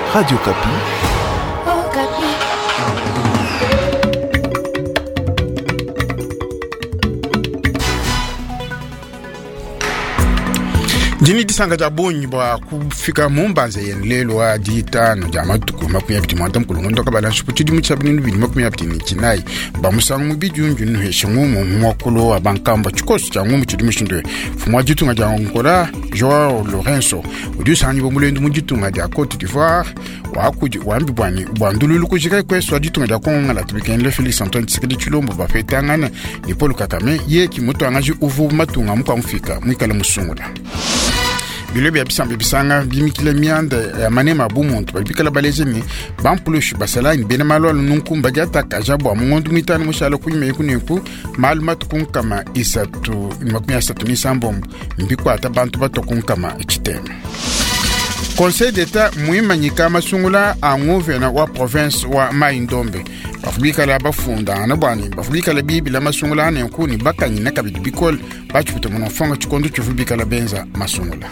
Radio Kapi. Jini disanga jabonyi ba kufika mumbanze yenlelo wa ditano jama tukuma kunya biti mwanta mkulungondo kabala shuputidi muchabini nubini makunya biti nichinai ba musangu mbijunju nuheshimu mwakulu wa bankamba chukosu cha ngumu chidi mshindwe fumwa jitu nga jangola Joao Lorenzo udiu sanyi bomulendu mujitu nga ja Côte d'Ivoire wambi bwani bwandululu kujika kwesu wajitu nga ja Kongo nga latubikenle Félix Antoine Tshisekedi Tshilombo bafetangana ni Paul Kagame ye kimutu angaji uvu matunga mukwa mfika mwikala musungula bilobi ya bisambe bisanga bimikile mianda ya manema bumuntu babikala balezeni bampulushi basala ni bena malolo nunkumba jata kajabo amungondu mitano mushala kunyime kuneku malumatu kunkama isatu nimakumya isatu ni sambombo mbikwa ata bantu batokunkama chitema. Conseil d'État muima nyikama sungula anguvena wa province wa Mai-Ndombe bafubika la bafunda na bwani bafubika la bibi la masungula ane nkuni bakanyi na kabidi bikol bachuputa monofonga chikondo chufubika la benza masungula.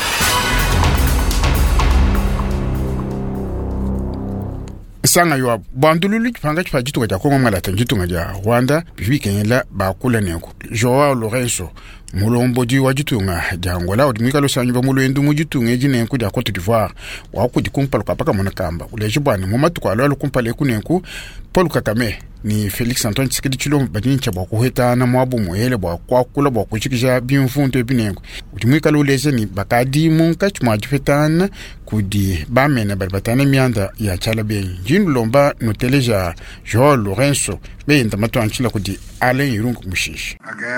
Sanga yo bandululu panga chipajitu kwa Kongo ngala tanjitu ngaja Rwanda bifike ngela bakula nenko Joao Lorenzo mulomboji wajitunga jangola odimika lo sanyu bamulendu mujitunga ejine nku ja Côte d'Ivoire wa ku dikumpalo kapaka monakamba ulejibani momatu kwa lo kumpale kunenku Paul Kagame ni Félix Antoine Tshisekedi Tshilombo badini chabo kuheta na mwabu moyele bwa kwakula bwa kuchikija bimfunto ebinengo udimika lo lezeni bakadi munka chumajifetana kudi bamena barbatana mianda ya chala benyi jinu lomba noteleja Joao Lorenzo benda matwanchila kudi Alain Irungu mushishi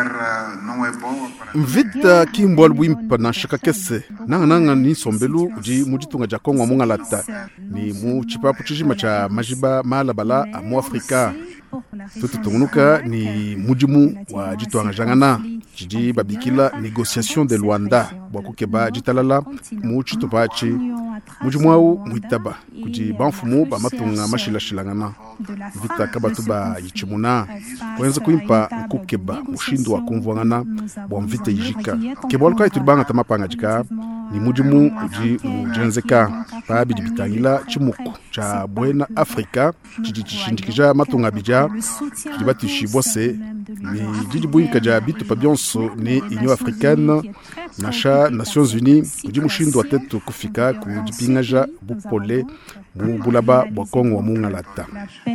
mvita kimbol wimpa na shakakese nanga ni sombelu uji mujitunga ja Kongo mungalata ni mu chipapu chijima cha majiba malabala amu Afrika tututungunuka ni mujimu wa jitwanga jangana jiji babikila négociation de Luanda bwakukeba jitalala mu chitupachi mujimwau muitaba kuji banfumu ba matunga mashilashilangana vita kabatuba yichimuna kwenza kuimpa kukeba mushindo wa kumvwangana bwa mvita yijika kebolka itubanga tamapanga jika ni mujimu uji mujenzeka pa bidibitangila chimuku cha Buena Afrika jiji chishindikija matunga bija jibatishi bose ni jiji buinka ja bitu pa bionso ni Union Africaine nasha Nations Unies uji mushindo wa tetu kufika kujipingaja bupole bulaba bwa Kongo wa mungalata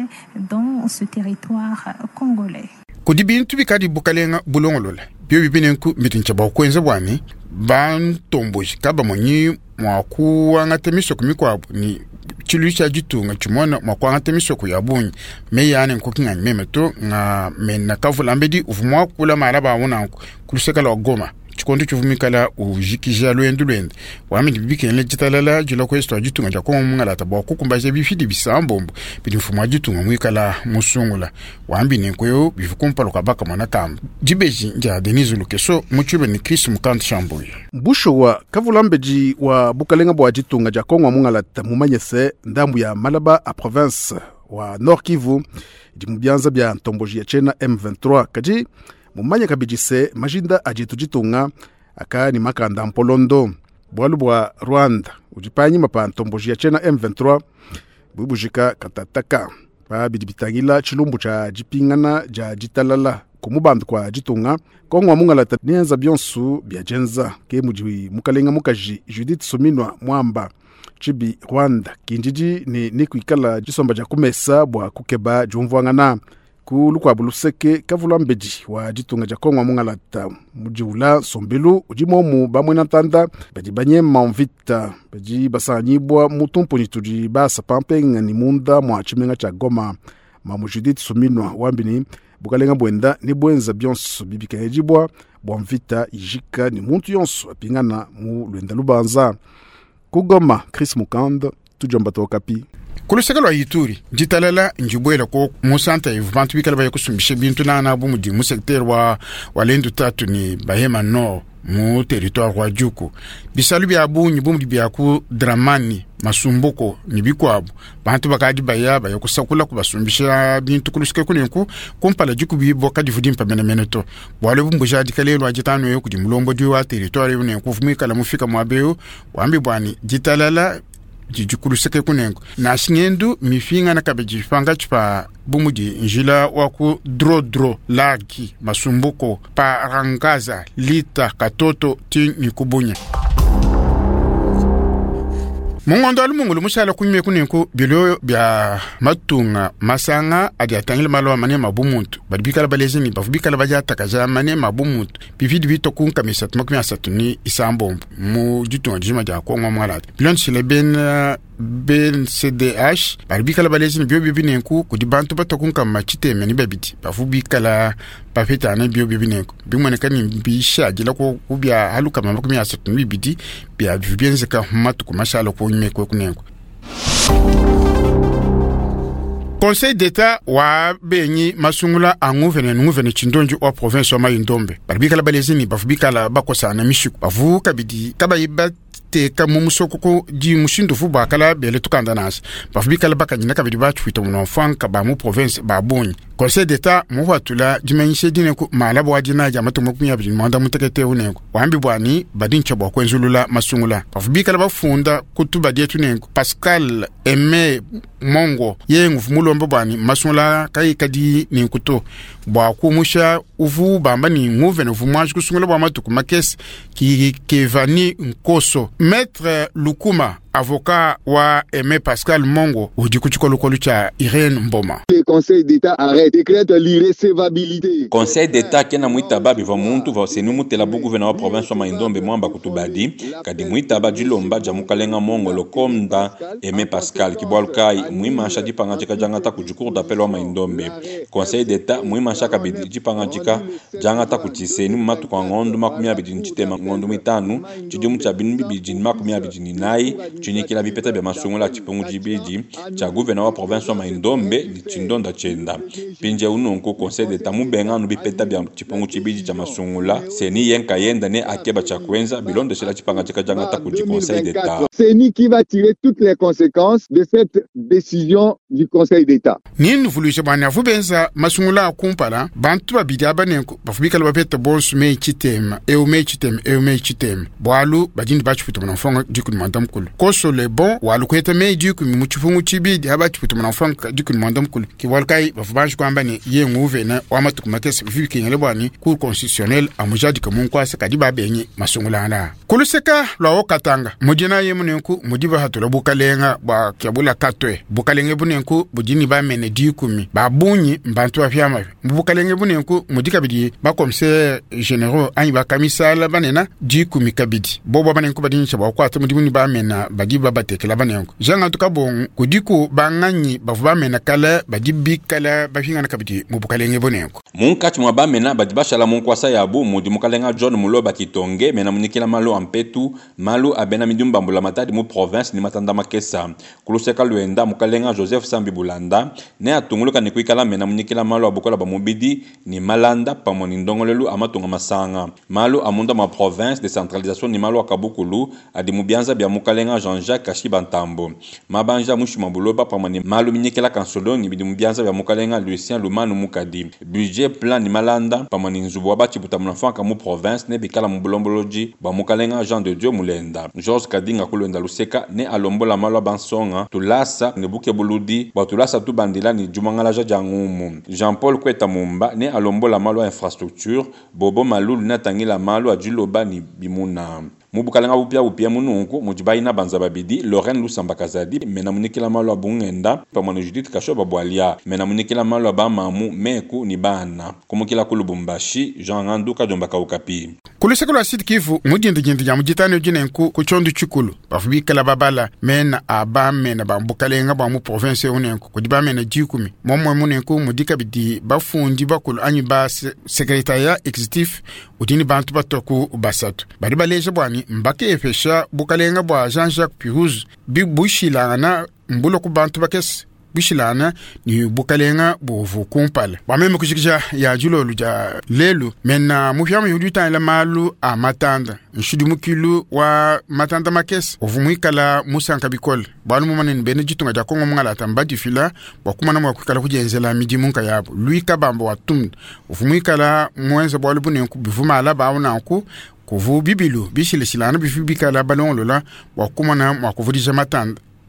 dans ce territoire congolais. Kudibintu bikadi bukalenga bulongolola bio bibinenku mitincha ba kwenza bwani ban tomboji kaba monyi mwaku angatemiso kumikwa ni chilucha jitunga chimona mwaku angatemiso kuyabunyi meyane nkokinga memeto nga mena kavula mbedi uvumwa kula maraba wona kuluseka Goma chikondo chuvumikala ujikija lwende wami bibikene jitalala jula kwesto jitunga ja Kongo mungalata bwa kukumbaje bifidi bisambombo bidifumwa jitunga mwikala musungula wambi nenkoyo bifukumpalo kabaka monakamba jibeji nja Denise Lukeso muchube ni Chris Mukant Shamboy mbusho wa kavulambeji wa bukalenga bwa jitunga ja Kongo mungalata mumanyese ndambu ya Malaba a province wa Nord Kivu dimubyanza bya ntomboji ya chena M23 kaji mumanya kabijise majinda ajitu jitunga aka ni makanda mpolondo bwalu bwa Rwanda ujipanyi mapa ntomboji ya chena M23 bubujika katataka pa bidibitangila chilumbu cha jipingana ja jitalala kumubandu kwa jitunga Kongo mungalata nianza byonsu bya jenza ke mujiwi mukalenga mukaji Judith Suminwa Mwamba chibi Rwanda kinjiji ni kuikala jisomba ja kumesa bwa kukeba jumvwangana kulukwa buluseke kavulambeji wa jitunga ja Kongo mungalata mujiula sombelu ujimomu bamwena tanda baji banyema mvita baji basanyibwa mutumpo nituji basa pampenga ni munda mwa chimenga cha Goma Judith Suminwa wambini bukalenga bwenda ni bwenza byonso bibika ejibwa bwa mvita ijika ni muntu yonso apingana mu lwenda lubanza kugoma Chris Mukand tujomba tokapi kuluseka lwa Ituri jitalala njibwela ko musanta ivantu bikala baye kusumbishe bintu na bumudi mu secteur wa lendu tatu ni Bahema no mu territoire wa Juku bisalu bya bunyi bumudi bya ku Dramani masumbuko ni bikwabo bantu bakadi baya kusakula kubasumbisha bintu kuluseka kunenku kumpala Juku biboka divudimpa menemeneto bwale bumbuja dikalelo ajitano yo kudi mulombo diwa territoire ne kuvumika la mufika mwabeo wambi bwani jitalala jikulu seke kunengo na shingendu mifinga na kabeji fanga chupa bumudi njila waku dro lagi masumbuko pa rangaza lita katoto ti nikubunya mungondo alumungulu mushala kunyime kunenko bilo bya matunga masanga adi atangile malo mane mabumuntu badibikala balezini bafubikala bajata kaza mane mabumuntu bividi bitokunka misatu makumi asatuni isambo mu jutunga jima ja Kongo mwalata bilon sileben BNCDH badibikala balezini bio bibinenku kudibantu batokunka machite meni babiti bafubikala bafeta ne bio bibinenku bimone kani bisha jila ko kubya haluka makumi asatuni bibiti bya bibienzeka matu kumashala ko nyimeko kunenko. Conseil d'État wa benyi masungula nguvene chindonji wa province wa Mai-Ndombe baribikala balezini bafubikala bakosana mishiku bavu kabidi kabayiba te kamumusoko di mushindo fu bakala bele tukanda nasi bafubikala bakanyina kabidi bachwita munonfanka ba mu province ba bonyi. Conseil d'État muwatula jimenyise dine ku malabo wajina jamatu mukumya bidi mwanda mutekete unengo wambi bwani badincha bwa kwenzulula masungula bafubikala bafunda kutuba dietu nengo Pascal Aimé Mongo yengu mulombo bwani masungula kai kadi ninkuto bwa kumusha uvu bamba ni nguvene uvu mwanji kusungula bwa matuku makesi ki kevani nkoso Maître Lukuma avocat wa Aimé Pascal Mongo udikuchukolo cha Irene Mboma. Le Conseil d'État arrête décrète l'irrecevabilité. Conseil d'État kena muitaba biva muntu va senu tela bu gouvernement province wa Mai-Ndombe mwamba kutubadi kadi muitaba jilomba jamukalenga Mongo lokomda Aimé Pascal kibwalukai muimasha dipanga chika jangata kujukur d'appel wa Mai-Ndombe. Conseil d'État muimasha kabidi dipanga chika jangata kutiseni matu kwa ngondo makumi abidi nchitema ngondo mitanu chidimu chabini bibiji makumi abidi nai chini kila bipeta bya masungula chipungu jibiji cha gouvernement wa province wa Mai-Ndombe di chindonda chenda pinje unonko Conseil d'État mubenga no bipeta bya chipungu chibiji cha masungula seni yenka yenda ne akeba cha kwenza bilondo shela chipanga chika jangata kuji Conseil d'État. C'est ni qui va tirer toutes les conséquences de cette décision du Conseil d'État. Nin vulusha bana fubenza masungula kumpala bantu babidi abanenko bafubikala bapeta bonsu me chitema e chitem bwalu badini bachuputo mfonga dikuni mandamkulu koso le bon walu kweta me dikuni muchifungu chibidi abachuputo mfonga dikuni mandamkulu kiwalkai bafubanshi kwamba ni ye nguvena wa matuku makesi bifiki ngele bwani cour constitutionnel amujadi kamunkwa sakadi babenyi masungula ana kuluseka lwa okatanga mudina ye munenku mudiba hatola bukalenga ba kyabula katwe bukalenge bunenku budini ba mene dikumi babunyi mbantu afyama bukalenge bunenku mudika bidi ba commissaire généraux anyi ba kamisala banena dikumi kabidi bobo banenku badini chaba kwata mudimuni ba mena badiba batekela banenku janga tukabon kudiku banganyi bavuba mena kala badibi kala bafinga kabidi mubukalenge bunenku munkati mwa ba mena badiba shala munkwasa yabu mudimukalenga John Muloba Kitonge mena munikila malo ampetu malo abena midumba mbula matadi mu province ni matanda makesa kuluseka luenda mukalenga Joseph Sambi Bulanda ne atunguluka ni kuikala mena munikila malo abukola ba mubidi ni malanda pamoni ndongolelu amatunga masanga malo amunda ma province décentralisation ni malo akabukulu adi mubianza bya mukalenga Jean-Jacques Kashiba Ntambo mabanja mushima buloba pamoni malo minikela kansolo ni bidi mubianza bya mukalenga Lucien Lumanu Mukadi budget plan ni malanda pamoni nzubo abati butamulafanga mu province ne bikala mubulomboloji ba mukalenga Jean de Dieu Mulenda Georges Kadinga kulenda luseka ne alombola malo bansonga tulasa ne buke buludi ba tulasa tu bandila ni jumangala jangumu Jean-Paul Kweta Mumba ne alombola malo infrastructure bobo malulu na tangila malo ajuloba ni bimuna mubukalenga bupia mununku mujibaina banza babidi Lorraine Lusamba Kazadi mena munikila malo abungenda pamone Judith Kashoba Bwalia mena munikila malo abamamu meku ni bana kumukila kulubumbashi Jean Randuka Dombaka Okapi kuliseka lwa Sud Kivu mudindi ya mujitano jinenku kuchondu chukulu bafubikala babala mena aba mena bambukalenga ba mu province unenku kudiba mena jikumi momwe munenku mudika bidi bafundi bakulu anyi ba secrétariat exécutif udini bantu batoku basatu bari baleje bwani mbake efesha bukalenga bwa Jean-Jacques Pirouz bibushilana mbulo ku bantu bakes bishilana ni bukalenga bovu kumpala bameme kushikisha ya julolu ja lelu mena mufyamu yuduta la malu a matanda nshudu mukilu wa matanda makes ovumwikala musanka bikol banu mumanen bene jitunga ja Kongo mungala tambadi fila bakumana mwa kukala kujenzela miji munka yabo lui kabamba watum ovumwikala mwenza bwalu bunen ku bivuma ala bauna ku kuvu bibilu bishile silana bifibika la balon lola wakumana mwa kuvudisha matanda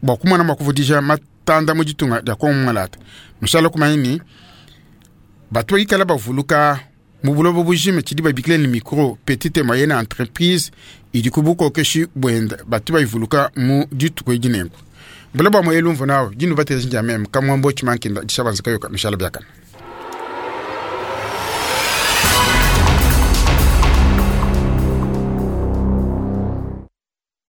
ba kuma na makuvudisha matanda mu ditunga ja Kongo Mungala misala kuma ini bato ikala bavuluka mubulo bobujime chidi babikle ni micro petite et moyenne entreprise idikubuko keshi bwenda bato bayivuluka mu dituko ijinengo mbele ba moyelu mvonao jinu bateza njamem kamwambo chimankinda dishabanzika yoka mishala byakana